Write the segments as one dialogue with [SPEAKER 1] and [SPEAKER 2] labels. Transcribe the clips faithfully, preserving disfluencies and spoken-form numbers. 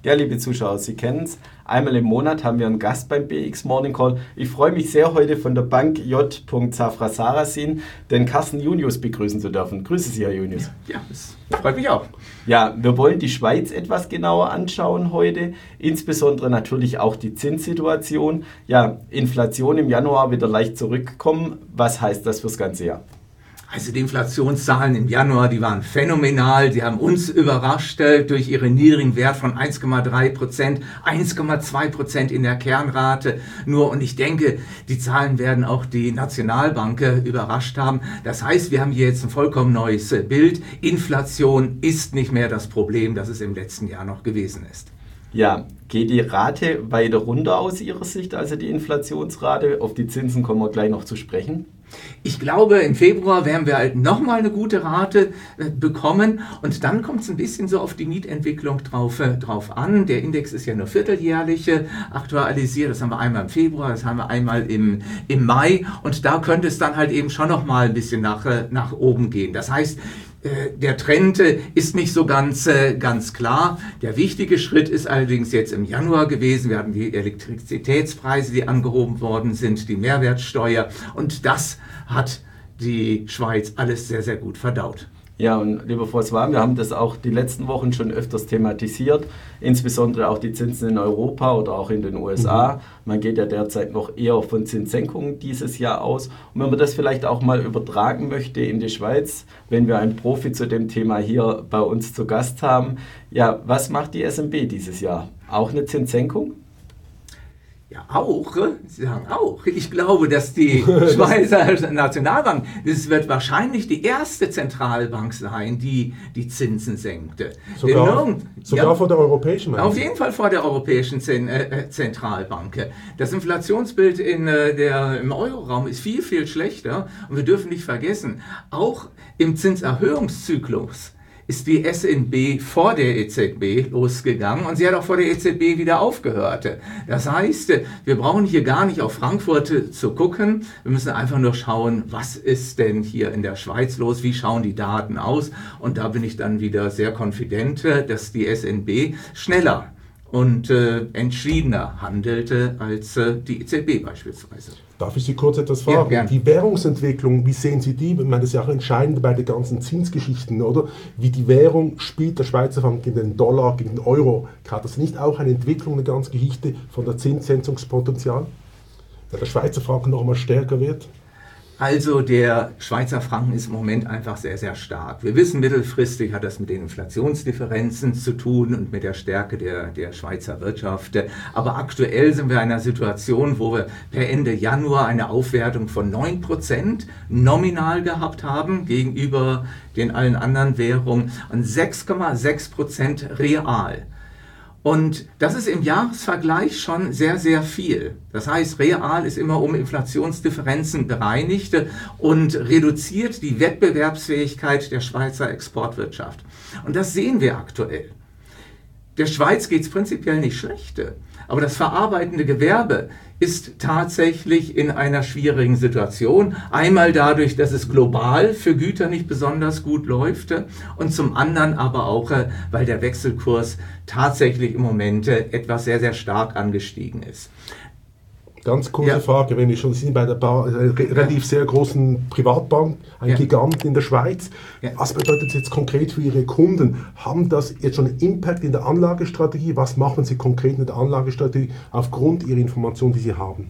[SPEAKER 1] Ja, liebe Zuschauer, Sie kennen es. Einmal im Monat haben wir einen Gast beim B X Morning Call. Ich freue mich sehr, heute von der Bank J. Safra Sarasin den Carsten Junius begrüßen zu dürfen. Grüße Sie, Herr Junius.
[SPEAKER 2] Ja, das freut mich auch.
[SPEAKER 1] Ja, wir wollen die Schweiz etwas genauer anschauen heute, insbesondere natürlich auch die Zinssituation. Ja, Inflation im Januar wieder leicht zurückgekommen. Was heißt das fürs ganze Jahr?
[SPEAKER 2] Also die Inflationszahlen im Januar, die waren phänomenal. Die haben uns überrascht äh, durch ihren niedrigen Wert von eins Komma drei Prozent, eins Komma zwei Prozent in der Kernrate nur. Und ich denke, die Zahlen werden auch die Nationalbank äh, überrascht haben. Das heißt, wir haben hier jetzt ein vollkommen neues äh, Bild. Inflation ist nicht mehr das Problem, das es im letzten Jahr noch gewesen ist.
[SPEAKER 1] Ja, geht die Rate weiter runter aus Ihrer Sicht, also die Inflationsrate? Auf die Zinsen kommen wir gleich noch zu sprechen.
[SPEAKER 2] Ich glaube, im Februar werden wir halt nochmal eine gute Rate äh, bekommen und dann kommt es ein bisschen so auf die Mietentwicklung drauf, äh, drauf an. Der Index ist ja nur vierteljährlich äh, aktualisiert. Das haben wir einmal im Februar, das haben wir einmal im, im Mai und da könnte es dann halt eben schon nochmal ein bisschen nach, äh, nach oben gehen. Das heißt, der Trend ist nicht so ganz, ganz klar. Der wichtige Schritt ist allerdings jetzt im Januar gewesen. Wir hatten die Elektrizitätspreise, die angehoben worden sind, die Mehrwertsteuer und das hat die Schweiz alles sehr, sehr gut verdaut.
[SPEAKER 1] Ja, und lieber François, wir haben das auch die letzten Wochen schon öfters thematisiert, insbesondere auch die Zinsen in Europa oder auch in den U S A. Mhm. Man geht ja derzeit noch eher von Zinssenkungen dieses Jahr aus. Und wenn man das vielleicht auch mal übertragen möchte in die Schweiz, wenn wir einen Profi zu dem Thema hier bei uns zu Gast haben, ja, was macht die S N B dieses Jahr? Auch eine Zinssenkung?
[SPEAKER 2] Ja, auch. Sie sagen auch. Ich glaube, dass die Schweizer Nationalbank, das wird wahrscheinlich die erste Zentralbank sein, die die Zinsen senkte.
[SPEAKER 3] Sogar, Denn, sogar ja, vor der Europäischen Bank?
[SPEAKER 2] Auf jeden Fall vor der Europäischen Zentralbank. Das Inflationsbild in der, im Euroraum ist viel, viel schlechter. Und wir dürfen nicht vergessen, auch im Zinserhöhungszyklus ist die S N B vor der E Z B losgegangen und sie hat auch vor der E Z B wieder aufgehört. Das heißt, wir brauchen hier gar nicht auf Frankfurt zu gucken, wir müssen einfach nur schauen, was ist denn hier in der Schweiz los, wie schauen die Daten aus und da bin ich dann wieder sehr konfident, dass die S N B schneller und äh, entschiedener handelte als äh, die E Z B beispielsweise.
[SPEAKER 3] Darf ich Sie kurz etwas fragen? Ja, die Währungsentwicklung, wie sehen Sie die? Ich meine, das ist ja auch entscheidend bei den ganzen Zinsgeschichten, oder? Wie die Währung spielt der Schweizer Franken gegen den Dollar, gegen den Euro. Hat das nicht auch eine Entwicklung, eine ganze Geschichte von der Zinssenkungspotenzial? Weil der Schweizer Franken noch einmal stärker wird?
[SPEAKER 2] Also der Schweizer Franken ist im Moment einfach sehr, sehr stark. Wir wissen, mittelfristig hat das mit den Inflationsdifferenzen zu tun und mit der Stärke der, der Schweizer Wirtschaft. Aber aktuell sind wir in einer Situation, wo wir per Ende Januar eine Aufwertung von neun Prozent nominal gehabt haben gegenüber den allen anderen Währungen und sechs Komma sechs Prozent real. Und das ist im Jahresvergleich schon sehr, sehr viel. Das heißt, real ist immer um Inflationsdifferenzen bereinigt und reduziert die Wettbewerbsfähigkeit der Schweizer Exportwirtschaft. Und das sehen wir aktuell. Der Schweiz geht es prinzipiell nicht schlecht, aber das verarbeitende Gewerbe ist tatsächlich in einer schwierigen Situation. Einmal dadurch, dass es global für Güter nicht besonders gut läuft und zum anderen aber auch, weil der Wechselkurs tatsächlich im Moment etwas sehr, sehr stark angestiegen ist.
[SPEAKER 3] Ganz kurze ja. Frage, wenn wir schon sind bei der Bar, äh, relativ ja. sehr großen Privatbank, ein ja. Gigant in der Schweiz. Ja. Was bedeutet das jetzt konkret für Ihre Kunden? Haben das jetzt schon einen Impact in der Anlagestrategie? Was machen Sie konkret mit der Anlagestrategie aufgrund Ihrer Informationen, die Sie haben?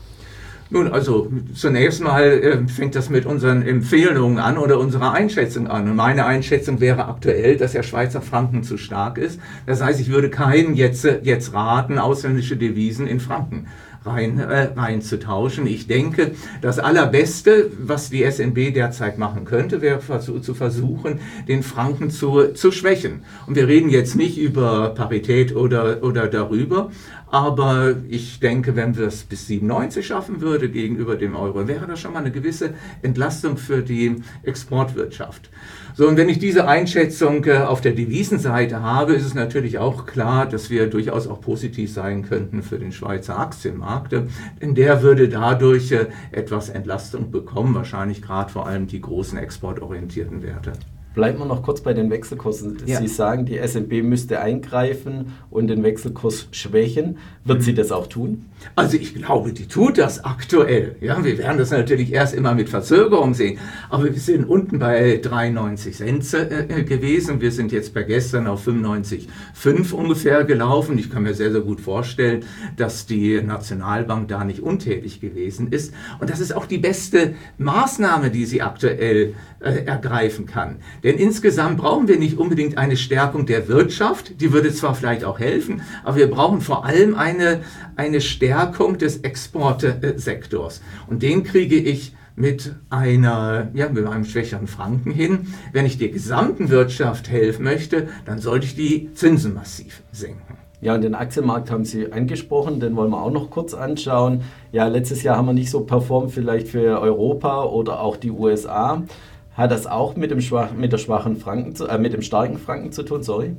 [SPEAKER 2] Nun, also zunächst mal äh, fängt das mit unseren Empfehlungen an oder unserer Einschätzung an. Und meine Einschätzung wäre aktuell, dass der Schweizer Franken zu stark ist. Das heißt, ich würde keinen jetzt, jetzt raten, ausländische Devisen in Franken rein, äh, rein zu tauschen. Ich denke, das Allerbeste, was die S N B derzeit machen könnte, wäre zu versuchen, den Franken zu, zu schwächen. Und wir reden jetzt nicht über Parität oder, oder darüber, aber ich denke, wenn wir es bis siebenundneunzig schaffen würde gegenüber dem Euro, wäre das schon mal eine gewisse Entlastung für die Exportwirtschaft. So, und wenn ich diese Einschätzung äh, auf der Devisenseite habe, ist es natürlich auch klar, dass wir durchaus auch positiv sein könnten für den Schweizer Aktienmarkt, denn der würde dadurch äh, etwas Entlastung bekommen, wahrscheinlich gerade vor allem die großen exportorientierten Werte.
[SPEAKER 1] Bleiben wir noch kurz bei den Wechselkursen.
[SPEAKER 2] Ja.
[SPEAKER 1] Sie sagen, die S and P müsste eingreifen und den Wechselkurs schwächen. Wird mhm. sie das auch tun?
[SPEAKER 2] Also ich glaube, die tut das aktuell. Ja, wir werden das natürlich erst immer mit Verzögerung sehen. Aber wir sind unten bei dreiundneunzig Cent äh, gewesen. Wir sind jetzt bei gestern auf fünfundneunzig Komma fünf ungefähr gelaufen. Ich kann mir sehr, sehr gut vorstellen, dass die Nationalbank da nicht untätig gewesen ist. Und das ist auch die beste Maßnahme, die sie aktuell äh, ergreifen kann. Denn insgesamt brauchen wir nicht unbedingt eine Stärkung der Wirtschaft. Die würde zwar vielleicht auch helfen, aber wir brauchen vor allem eine, eine Stärkung des Exportsektors. Und den kriege ich mit einer, ja, mit einem schwächeren Franken hin. Wenn ich der gesamten Wirtschaft helfen möchte, dann sollte ich die Zinsen massiv senken.
[SPEAKER 1] Ja, und den Aktienmarkt haben Sie angesprochen, den wollen wir auch noch kurz anschauen. Ja, letztes Jahr haben wir nicht so performt, vielleicht für Europa oder auch die U S A. Hat das auch mit dem, schwach, mit der schwachen Franken, zu, äh, mit dem starken Franken zu tun? Sorry.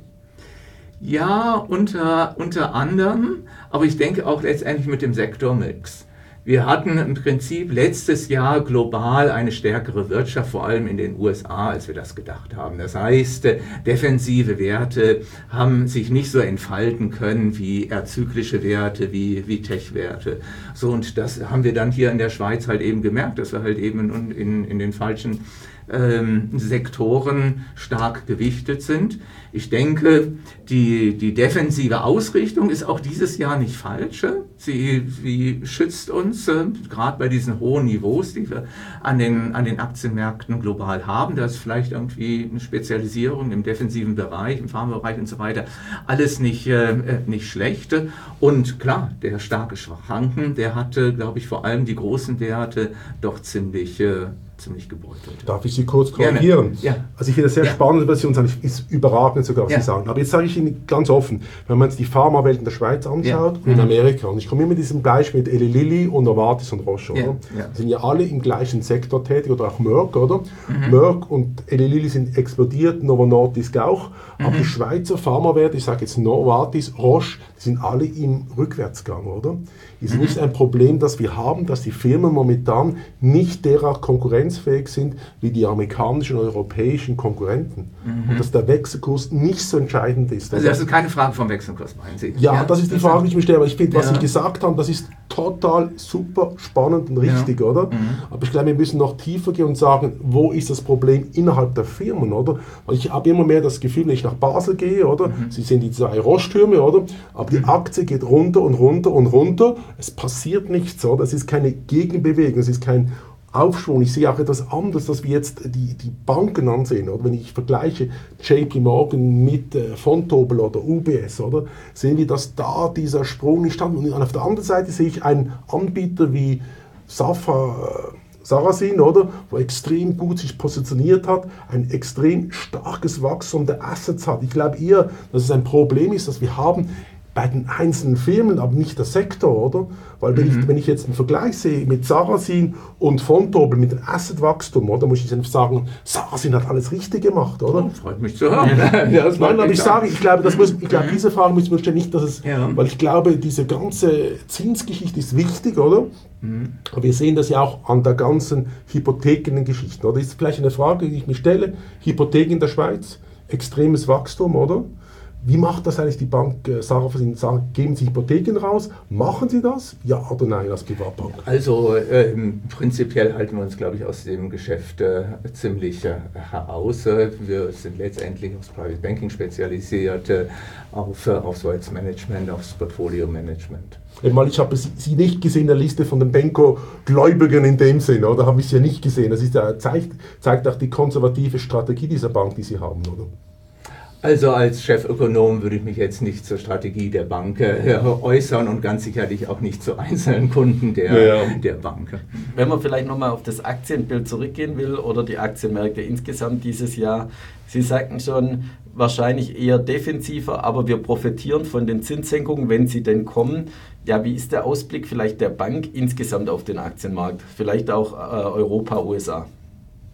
[SPEAKER 2] Ja, unter, unter anderem, aber ich denke auch letztendlich mit dem Sektormix. Wir hatten im Prinzip letztes Jahr global eine stärkere Wirtschaft, vor allem in den U S A, als wir das gedacht haben. Das heißt, defensive Werte haben sich nicht so entfalten können wie eher zyklische Werte, wie, wie Tech-Werte. So, und das haben wir dann hier in der Schweiz halt eben gemerkt, dass wir halt eben in, in, in den falschen ähm, Sektoren stark gewichtet sind. Ich denke, die, die defensive Ausrichtung ist auch dieses Jahr nicht falsch. Sie, sie schützt uns, äh, gerade bei diesen hohen Niveaus, die wir an den, an den Aktienmärkten global haben. Da ist vielleicht irgendwie eine Spezialisierung im defensiven Bereich, im Pharmabereich und so weiter. Alles nicht, äh, nicht schlecht. Und klar, der starke Franken, der hatte, glaube ich, vor allem die großen Werte doch ziemlich äh, ziemlich gebeutelt.
[SPEAKER 3] Darf ich Sie kurz korrigieren? Ja. Also ich finde das sehr ja. spannend, was Sie uns sagen, ist überragend sogar, was ja. Sie sagen. Aber jetzt sage ich Ihnen ganz offen, wenn man jetzt die Pharmawelt in der Schweiz anschaut ja. und in Amerika, und ich komme immer mit diesem Beispiel mit Eli Lilly und Novartis und Roche, oder? Ja. Ja. Die sind ja alle im gleichen Sektor tätig, oder auch Merck, oder? Mhm. Merck und Eli Lilly sind explodiert, Novo Nordisk auch, mhm. aber die Schweizer Pharmawerte, ich sage jetzt Novartis, Roche, die sind alle im Rückwärtsgang, oder? Ist mhm. nicht ein Problem, das wir haben, dass die Firmen momentan nicht derart konkurrenzfähig sind wie die amerikanischen und europäischen Konkurrenten. Mhm. Und dass der Wechselkurs nicht so entscheidend ist.
[SPEAKER 2] Also das ist keine Frage vom Wechselkurs, meinen Sie?
[SPEAKER 3] Ja, ja, das ist die das Frage, die ich mir stelle. Aber ich finde, was ja. Sie gesagt haben, das ist total super spannend und richtig, ja. oder? Mhm. Aber ich glaube, wir müssen noch tiefer gehen und sagen, wo ist das Problem innerhalb der Firmen, oder? Weil ich habe immer mehr das Gefühl, wenn ich nach Basel gehe, oder? Mhm. Sie sehen die zwei Roche-Türme, oder? Aber die Aktie geht runter und runter und runter. Es passiert nichts, oder? Es ist keine Gegenbewegung, es ist kein Aufschwung. Ich sehe auch etwas anderes, dass wir jetzt die, die Banken ansehen. Oder? Wenn ich vergleiche J P Morgan mit äh, Vontobel oder U B S, oder? Sehen wir, dass da dieser Sprung nicht stand. Und auf der anderen Seite sehe ich einen Anbieter wie Safa, Sarasin, oder? Wo extrem gut sich positioniert hat, ein extrem starkes Wachstum der Assets hat. Ich glaube eher, dass es ein Problem ist, dass wir haben bei den einzelnen Firmen, aber nicht der Sektor, oder? Weil wenn, mhm. ich, wenn ich jetzt einen Vergleich sehe mit Sarasin und Vontobel mit dem Assetwachstum, oder, muss ich dann sagen, Sarasin hat alles richtig gemacht, oder?
[SPEAKER 2] Oh, freut mich zu hören.
[SPEAKER 3] Ja, das Nein, aber ich sage, ich glaube, das muss, ich glaube, diese Frage müssen wir stellen, nicht, dass es, ja. weil ich glaube, diese ganze Zinsgeschichte ist wichtig, oder? Mhm. Aber wir sehen das ja auch an der ganzen Hypothekengeschichte, oder? Das ist vielleicht eine Frage, die ich mir stelle. Hypotheken in der Schweiz, extremes Wachstum, oder? Wie macht das eigentlich die Bank äh, Sarasin? Geben Sie Hypotheken raus? Machen Sie das? Ja oder nein als Privatbank?
[SPEAKER 2] Also äh, prinzipiell halten wir uns, glaube ich, aus dem Geschäft äh, ziemlich äh, heraus. Wir sind letztendlich aufs Private Banking spezialisiert, äh, auf, äh, aufs Wealth Management, aufs Portfolio Management.
[SPEAKER 3] Ich habe Sie nicht gesehen in der Liste von den Benko-Gläubigern in dem Sinne, oder? Habe ich Sie ja nicht gesehen. Das ist ja, zeigt, zeigt auch die konservative Strategie dieser Bank, die Sie haben, oder?
[SPEAKER 2] Also als Chefökonom würde ich mich jetzt nicht zur Strategie der Bank äh, äußern und ganz sicherlich auch nicht zu einzelnen Kunden der, ja, ja. der Bank.
[SPEAKER 1] Wenn man vielleicht nochmal auf das Aktienbild zurückgehen will oder die Aktienmärkte insgesamt dieses Jahr, Sie sagten schon, wahrscheinlich eher defensiver, aber wir profitieren von den Zinssenkungen, wenn sie denn kommen. Ja, wie ist der Ausblick vielleicht der Bank insgesamt auf den Aktienmarkt? Vielleicht auch äh, Europa, U S A?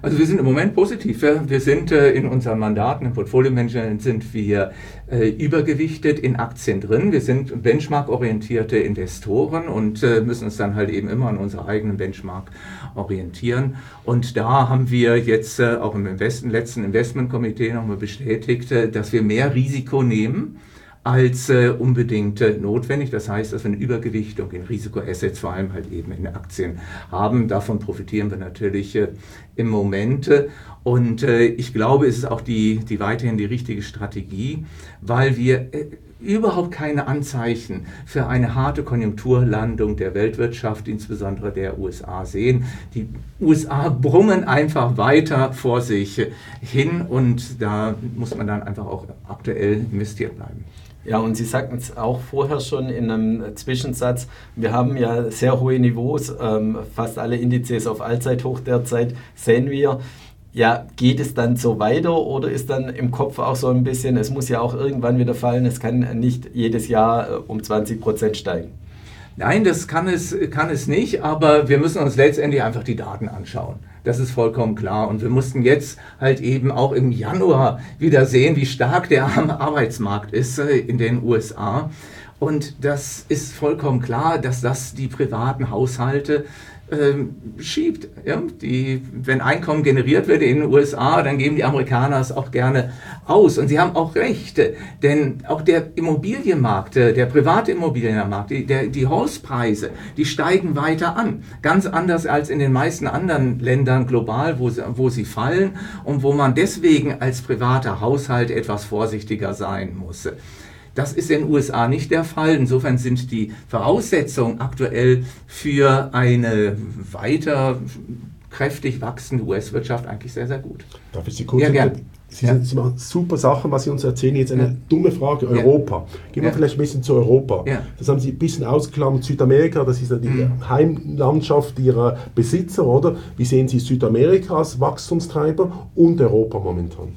[SPEAKER 2] Also wir sind im Moment positiv. Wir sind äh, in unseren Mandaten, im Portfolio-Management sind wir äh, übergewichtet in Aktien drin. Wir sind benchmark-orientierte Investoren und äh, müssen uns dann halt eben immer an unserer eigenen Benchmark orientieren. Und da haben wir jetzt äh, auch im Invest- letzten Investmentkomitee nochmal bestätigt, äh, dass wir mehr Risiko nehmen als äh, unbedingt äh, notwendig. Das heißt, dass wir eine Übergewichtung in Risikoassets, vor allem halt eben in Aktien haben. Davon profitieren wir natürlich äh, im Moment. Und äh, ich glaube, es ist auch die, die weiterhin die richtige Strategie, weil wir äh, überhaupt keine Anzeichen für eine harte Konjunkturlandung der Weltwirtschaft, insbesondere der U S A, sehen. Die U S A brummen einfach weiter vor sich hin und da muss man dann einfach auch aktuell investiert bleiben.
[SPEAKER 1] Ja, und Sie sagten es auch vorher schon in einem Zwischensatz, wir haben ja sehr hohe Niveaus, ähm, fast alle Indizes auf Allzeithoch derzeit, sehen wir. Ja, geht es dann so weiter oder ist dann im Kopf auch so ein bisschen, es muss ja auch irgendwann wieder fallen, es kann nicht jedes Jahr äh, um zwanzig Prozent steigen?
[SPEAKER 2] Nein, das kann es, kann es nicht, aber wir müssen uns letztendlich einfach die Daten anschauen. Das ist vollkommen klar. Und wir mussten jetzt halt eben auch im Januar wieder sehen, wie stark der Arbeitsmarkt ist in den U S A. Und das ist vollkommen klar, dass das die privaten Haushalte ähm, schiebt. Ja? Die, wenn Einkommen generiert wird in den U S A, dann geben die Amerikaner es auch gerne aus. Und sie haben auch recht, denn auch der Immobilienmarkt, der private Immobilienmarkt, die, der, die Hauspreise, die steigen weiter an. Ganz anders als in den meisten anderen Ländern global, wo sie, wo sie fallen und wo man deswegen als privater Haushalt etwas vorsichtiger sein muss. Das ist in den U S A nicht der Fall. Insofern sind die Voraussetzungen aktuell für eine weiter kräftig wachsende U S-Wirtschaft eigentlich sehr, sehr gut.
[SPEAKER 3] Darf ich Sie kurz?
[SPEAKER 2] Ja, gern.
[SPEAKER 3] Sie,
[SPEAKER 2] ja.
[SPEAKER 3] Sie machen super Sachen, was Sie uns erzählen. Jetzt eine ja. dumme Frage, Europa. Gehen wir
[SPEAKER 2] ja.
[SPEAKER 3] vielleicht ein bisschen zu Europa.
[SPEAKER 2] Ja.
[SPEAKER 3] Das haben Sie ein bisschen ausgeklammert. Südamerika, das ist ja die mhm. Heimlandschaft Ihrer Besitzer, oder? Wie sehen Sie Südamerika als Wachstumstreiber und Europa momentan?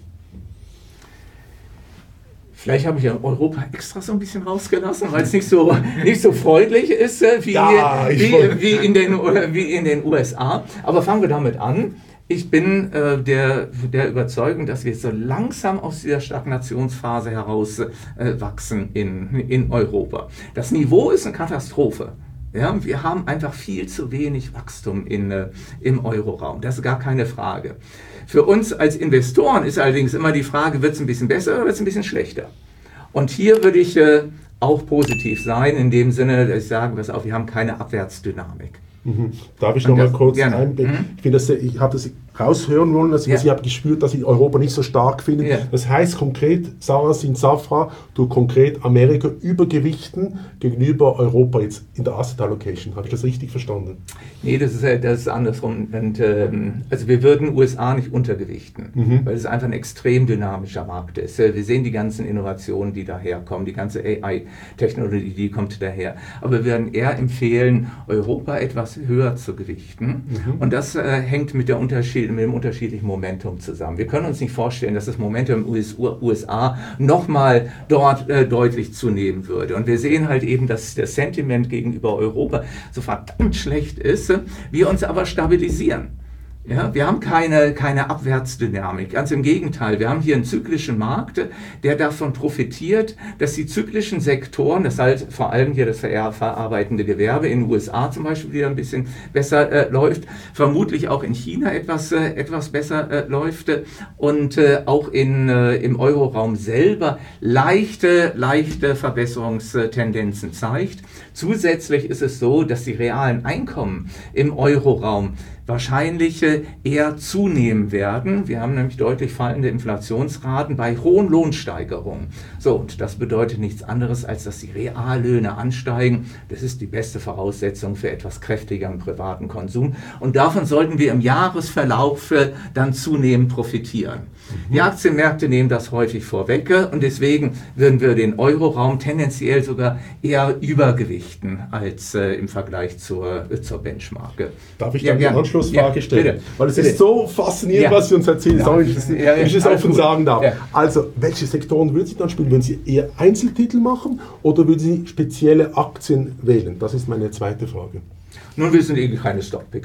[SPEAKER 2] Vielleicht habe ich ja Europa extra so ein bisschen rausgelassen, weil es nicht so, nicht so freundlich ist wie,
[SPEAKER 3] ja,
[SPEAKER 2] wie, wie, in den, wie in den U S A. Aber fangen wir damit an. Ich bin äh, der, der Überzeugung, dass wir so langsam aus dieser Stagnationsphase heraus äh, wachsen in, in Europa. Das Niveau ist eine Katastrophe. Ja, wir haben einfach viel zu wenig Wachstum in, äh, im Euroraum. Das ist gar keine Frage. Für uns als Investoren ist allerdings immer die Frage, wird es ein bisschen besser oder wird es ein bisschen schlechter? Und hier würde ich äh, auch positiv sein, in dem Sinne, dass ich sage, pass auf, wir haben keine Abwärtsdynamik.
[SPEAKER 3] Mhm. Darf ich noch mal kurz einblicken?
[SPEAKER 2] Mhm.
[SPEAKER 3] Ich finde, das, ich habe das raushören wollen, dass
[SPEAKER 2] ja.
[SPEAKER 3] ich habe gespürt, dass ich Europa nicht so stark finde.
[SPEAKER 2] Ja.
[SPEAKER 3] Das heißt konkret, Sarah Sin Safra, du konkret Amerika übergewichten gegenüber Europa jetzt in der Asset Allocation. Habe ich das richtig verstanden?
[SPEAKER 2] Nee, das ist, das ist andersrum. Und, ähm, also wir würden U S A nicht untergewichten, mhm. weil es einfach ein extrem dynamischer Markt ist. Wir sehen die ganzen Innovationen, die daherkommen, die ganze A I-Technologie, die kommt daher. Aber wir würden eher empfehlen, Europa etwas höher zu gewichten. Mhm. Und das äh, hängt mit, der Unterschied, mit dem unterschiedlichen Momentum zusammen. Wir können uns nicht vorstellen, dass das Momentum im U S A nochmal dort äh, deutlich zunehmen würde. Und wir sehen halt eben, dass das Sentiment gegenüber Europa so verdammt schlecht ist, wir uns aber stabilisieren. Ja, wir haben keine, keine Abwärtsdynamik, ganz im Gegenteil. Wir haben hier einen zyklischen Markt, der davon profitiert, dass die zyklischen Sektoren, das heißt vor allem hier das verarbeitende Gewerbe in den U S A zum Beispiel wieder ein bisschen besser äh, läuft, vermutlich auch in China etwas, äh, etwas besser äh, läuft und äh, auch in, äh, im Euroraum selber leichte, leichte Verbesserungstendenzen zeigt. Zusätzlich ist es so, dass die realen Einkommen im Euroraum wahrscheinlich eher zunehmen werden. Wir haben nämlich deutlich fallende Inflationsraten bei hohen Lohnsteigerungen. So, und das bedeutet nichts anderes, als dass die Reallöhne ansteigen. Das ist die beste Voraussetzung für etwas kräftigeren privaten Konsum. Und davon sollten wir im Jahresverlauf dann zunehmend profitieren. Mhm. Die Aktienmärkte nehmen das häufig vorweg und deswegen würden wir den Euroraum tendenziell sogar eher übergewichten als äh, im Vergleich zur, äh, zur Benchmark.
[SPEAKER 3] Darf ich dann ja, die Anschlussfrage
[SPEAKER 2] ja,
[SPEAKER 3] stellen?
[SPEAKER 2] Bitte.
[SPEAKER 3] Weil es
[SPEAKER 2] bitte.
[SPEAKER 3] ist so faszinierend, ja. was Sie uns erzählen. Ja. Sorry, wenn ja, ja, ich es offen gut. sagen darf. Ja. Also, welche Sektoren würden Sie dann spielen? Würden Sie eher Einzeltitel machen oder würden Sie spezielle Aktien wählen? Das ist meine zweite Frage.
[SPEAKER 2] Nun, wir sind eben keine Stockpicker.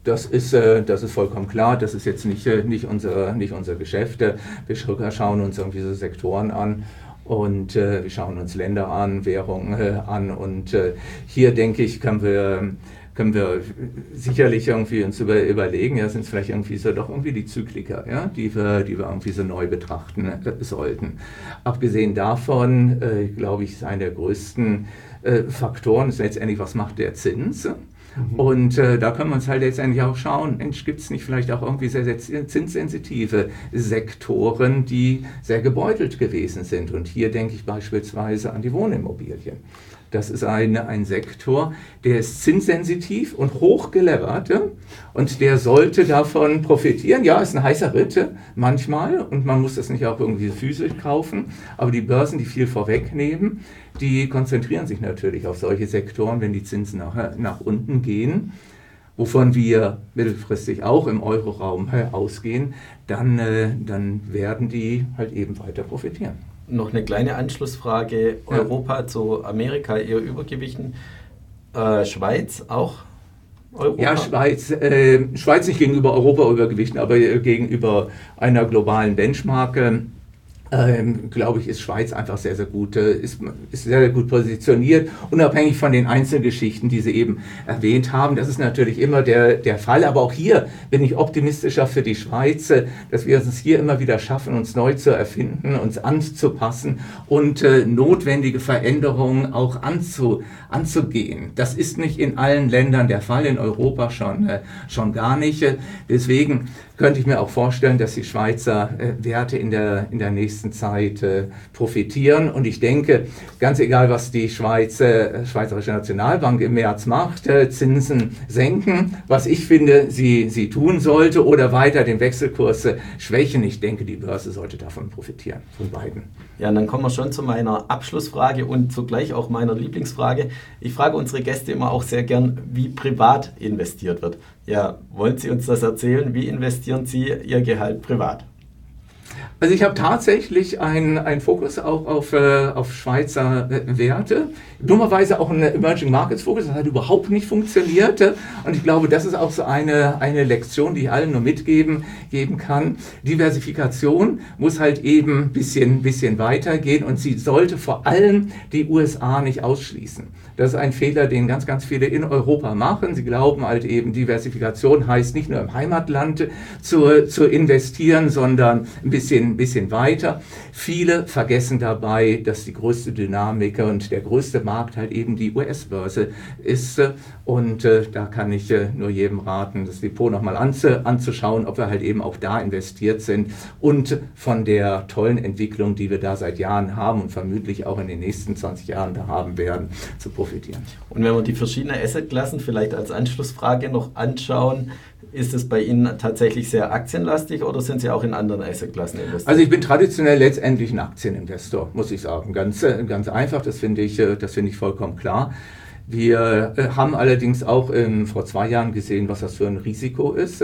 [SPEAKER 2] Das ist, äh, das ist vollkommen klar, das ist jetzt nicht, äh, nicht, unser, nicht unser Geschäft. Wir schauen uns irgendwie so Sektoren an und äh, wir schauen uns Länder an, Währungen äh, an und äh, hier denke ich, können wir, können wir sicherlich irgendwie uns über, überlegen, ja, sind es vielleicht irgendwie so doch irgendwie die Zykliker, ja, die wir, die wir irgendwie so neu betrachten äh, sollten. Abgesehen davon, äh, glaube ich, ist einer der größten äh, Faktoren, ist letztendlich, was macht der Zins? Und äh, da können wir uns halt letztendlich auch schauen, Mensch, gibt es nicht vielleicht auch irgendwie sehr, sehr zinssensitive Sektoren, die sehr gebeutelt gewesen sind. Und hier denke ich beispielsweise an die Wohnimmobilien. Das ist ein, ein Sektor, der ist zinssensitiv und hoch gelevert und der sollte davon profitieren. Ja, ist ein heißer Ritt manchmal und man muss das nicht auch irgendwie physisch kaufen, aber die Börsen, die viel vorwegnehmen, die konzentrieren sich natürlich auf solche Sektoren, wenn die Zinsen nach, nach unten gehen, wovon wir mittelfristig auch im Euroraum ausgehen, dann, dann werden die halt eben weiter profitieren.
[SPEAKER 1] Noch eine kleine Anschlussfrage. Ja. Europa zu Amerika eher übergewichen. Äh, Schweiz auch? Europa?
[SPEAKER 2] Ja, Schweiz, äh, Schweiz nicht gegenüber Europa übergewichten, aber äh, gegenüber einer globalen Benchmark. Äh, Ähm, glaube ich, ist Schweiz einfach sehr, sehr gut, äh, ist, ist sehr, sehr gut positioniert, unabhängig von den Einzelgeschichten, die Sie eben erwähnt haben. Das ist natürlich immer der, der Fall, aber auch hier bin ich optimistischer für die Schweiz, äh, dass wir es hier immer wieder schaffen, uns neu zu erfinden, uns anzupassen und äh, notwendige Veränderungen auch anzu, anzugehen. Das ist nicht in allen Ländern der Fall, in Europa schon, äh, schon gar nicht. Deswegen könnte ich mir auch vorstellen, dass die Schweizer äh, Werte in der, in der nächsten Zeit äh, profitieren. Und ich denke, ganz egal, was die Schweiz, äh, Schweizerische Nationalbank im März macht, äh, Zinsen senken, was ich finde, sie, sie tun sollte, oder weiter den Wechselkurs äh, schwächen. Ich denke, die Börse sollte davon profitieren, von beiden.
[SPEAKER 1] Ja, und dann kommen wir schon zu meiner Abschlussfrage und zugleich auch meiner Lieblingsfrage. Ich frage unsere Gäste immer auch sehr gern, wie privat investiert wird. Ja, wollen Sie uns das erzählen? Wie investieren Sie Ihr Gehalt privat?
[SPEAKER 2] Also ich habe tatsächlich einen, einen Fokus auch auf, äh, auf Schweizer äh, Werte. Dummerweise auch einen Emerging Markets Fokus, das hat überhaupt nicht funktioniert. Und ich glaube, das ist auch so eine, eine Lektion, die ich allen nur mitgeben geben kann. Diversifikation muss halt eben ein bisschen, bisschen weitergehen und sie sollte vor allem die U S A nicht ausschließen. Das ist ein Fehler, den ganz, ganz viele in Europa machen. Sie glauben halt eben, Diversifikation heißt nicht nur im Heimatland zu, zu investieren, sondern ein bisschen, ein bisschen weiter. Viele vergessen dabei, dass die größte Dynamik und der größte Markt halt eben die U S-Börse ist. Und äh, da kann ich äh, nur jedem raten, das Depot nochmal anzu, anzuschauen, ob wir halt eben auch da investiert sind und von der tollen Entwicklung, die wir da seit Jahren haben und vermutlich auch in den nächsten zwanzig Jahren da haben werden, zu profitieren.
[SPEAKER 1] Und wenn wir die verschiedenen Assetklassen vielleicht als Anschlussfrage noch anschauen, ist es bei Ihnen tatsächlich sehr aktienlastig oder sind Sie auch in anderen Assetklassen investiert?
[SPEAKER 2] Also ich bin traditionell letztendlich ein Aktieninvestor, muss ich sagen. Ganz, ganz einfach, das finde ich, das finde ich vollkommen klar. Wir haben allerdings auch ähm, vor zwei Jahren gesehen, was das für ein Risiko ist.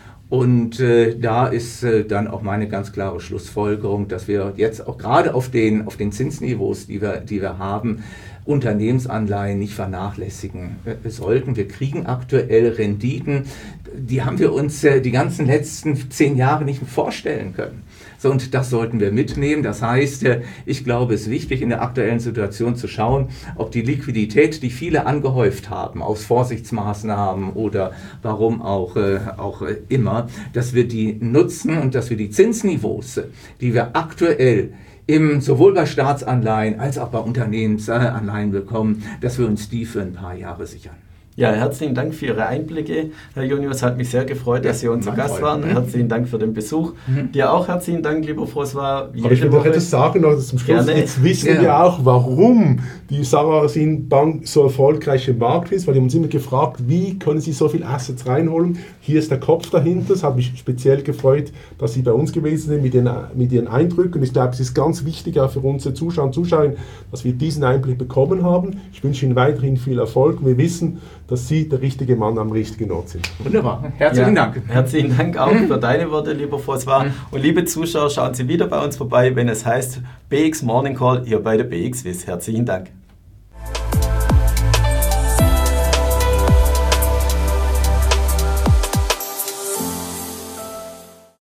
[SPEAKER 2] Und äh, da ist äh, dann auch meine ganz klare Schlussfolgerung, dass wir jetzt auch gerade auf den, auf den Zinsniveaus, die wir, die wir haben, Unternehmensanleihen nicht vernachlässigen äh, sollten. Wir kriegen aktuell Renditen, die haben wir uns äh, die ganzen letzten zehn Jahre nicht vorstellen können. So, und das sollten wir mitnehmen. Das heißt, äh, ich glaube, es ist wichtig, in der aktuellen Situation zu schauen, ob die Liquidität, die viele angehäuft haben, aus Vorsichtsmaßnahmen oder warum auch, äh, auch äh, immer, dass wir die nutzen und dass wir die Zinsniveaus, die wir aktuell im, sowohl bei Staatsanleihen als auch bei Unternehmensanleihen bekommen, dass wir uns die für ein paar Jahre sichern.
[SPEAKER 1] Ja, herzlichen Dank für Ihre Einblicke, Herr Junius. Hat mich sehr gefreut, dass Sie unser Gast waren. Mhm. Herzlichen Dank für den Besuch. Mhm. Dir auch herzlichen Dank, lieber François.
[SPEAKER 3] Aber ich will noch etwas sagen, noch zum Schluss. Gerne. Jetzt wissen ja. wir auch, warum die Sarasin Bank so erfolgreich im Markt ist, weil wir haben uns immer gefragt, wie können Sie so viele Assets reinholen? Hier ist der Kopf dahinter. Es hat mich speziell gefreut, dass Sie bei uns gewesen sind mit, den, mit Ihren Eindrücken. Ich glaube, es ist ganz wichtig auch für unsere Zuschauer und Zuschauerinnen, dass wir diesen Einblick bekommen haben. Ich wünsche Ihnen weiterhin viel Erfolg. Wir wissen, dass Sie der richtige Mann am richtigen Ort sind.
[SPEAKER 2] Wunderbar. Herzlichen ja, Dank.
[SPEAKER 1] Herzlichen Dank auch für deine Worte, lieber François. Und liebe Zuschauer, schauen Sie wieder bei uns vorbei, wenn es heißt B X Morning Call hier bei der B X Wiss. Herzlichen Dank.